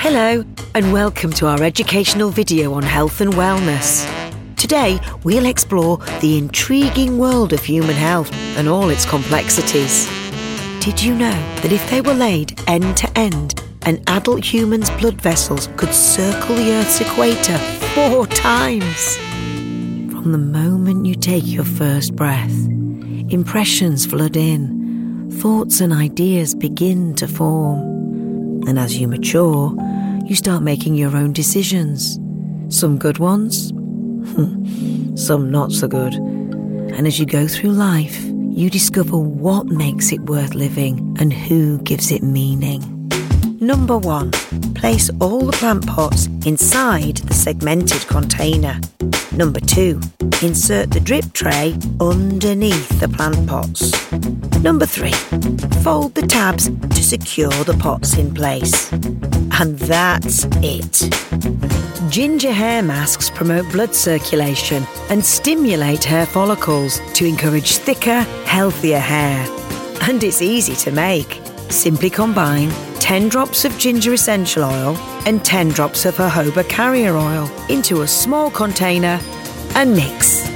Hello, and welcome to our educational video on health and wellness. Today, we'll explore the intriguing world of human health and all its complexities. Did you know that if they were laid end to end, an adult human's blood vessels could circle the Earth's equator 4 times? From the moment you take your first breath, impressions flood in, thoughts and ideas begin to form. And as you mature, you start making your own decisions. Some good ones, some not so good. And as you go through life, you discover what makes it worth living and who gives it meaning. Number 1. Place all the plant pots inside the segmented container. Number 2. Insert the drip tray underneath the plant pots. Number 3. Fold the tabs to secure the pots in place. And that's it. Ginger hair masks promote blood circulation and stimulate hair follicles to encourage thicker, healthier hair. And it's easy to make. Simply combine 10 drops of ginger essential oil and 10 drops of jojoba carrier oil into a small container and mix.